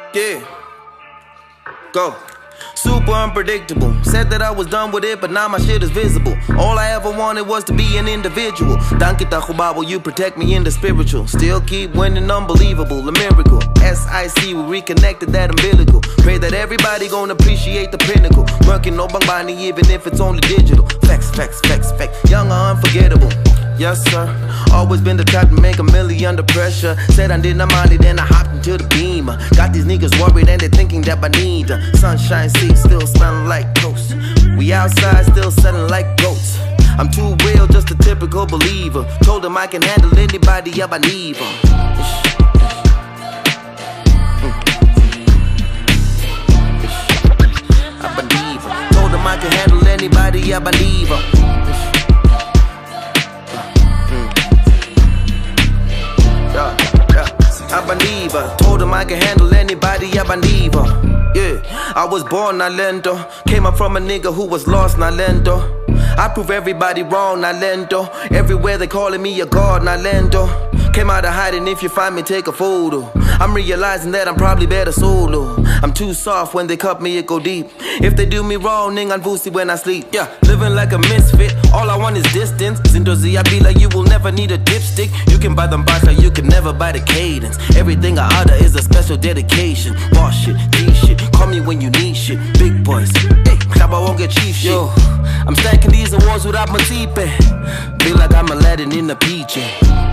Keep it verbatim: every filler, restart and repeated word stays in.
Yeah. Go. Super unpredictable. Said that I was done with it, but now my shit is visible. All I ever wanted was to be an individual. Dankita Khubabo, you protect me in the spiritual. Still keep winning, unbelievable, a miracle. S I C, we reconnected that umbilical. Pray that everybody gon' appreciate the pinnacle. Working no bangbani, even if it's only digital. Flex, flex, flex, flex. Young or unforgettable. Yes, sir. Always been the type to make a million under pressure. Said I didn't mind it, then I hopped into the beamer. Got these niggas worried and they thinking that I need a sunshine seat, still smelling like toast. We outside, still selling like goats. I'm too real, just a typical believer. Told him I can handle anybody if I need them. I believe him. Told him I can handle anybody if I need them. I believe her. Told him I can handle anybody, I believe her. Yeah, I was born Nalendo. Came up from a nigga who was lost Nalendo. I prove everybody wrong Nalendo. Everywhere they calling me a god Nalendo. Came out of hiding, if you find me take a photo. I'm realizing that I'm probably better solo. I'm too soft, when they cut me it go deep. If they do me wrong, ningan vusi when I sleep. Yeah, living like a misfit, all I want is distance. Zindozi, I be like you will never need a dipstick. You can buy them bars, you can never buy the cadence. Everything I utter is a special dedication. Boss shit, G shit, call me when you need shit. Big boys, hey, club I won't get chief shit. Yo, I'm stacking these awards without my teeth. Feel like I'm Aladdin in the P J.